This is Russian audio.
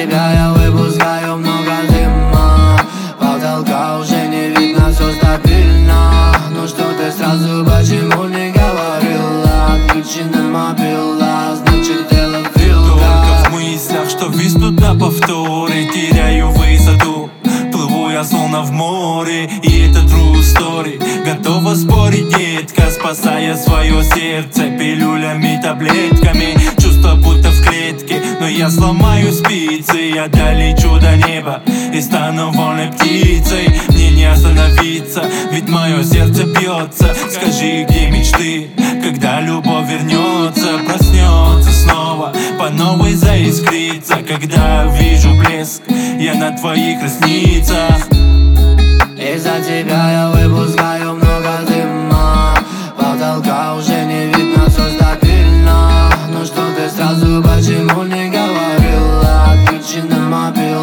тебя я выпускаю много дыма. Потолка уже не видно, все стабильно. Ну что ты сразу почему не говорила? Отключена мобила, значит дело в вилках. Только в мыслях, что висну на повторе, теряю высоту. Плыву я словно в море, и это true story. Готова спорить, детка, спасая свое сердце пилюлями, таблетками. Чувство будто в клетке, но я сломаю спицы. Я долечу до неба и стану вольной птицей. Мне не остановиться, ведь мое сердце бьется. Скажи, где мечты, когда любовь вернется, проснется снова, по новой заискрится. Когда вижу блеск, я на твоих ресницах. Из-за тебя я выпускаю много дыма. Потолка уже не видно, все стабильно. Ну что ты сразу почему не говорила? Отключена мобила.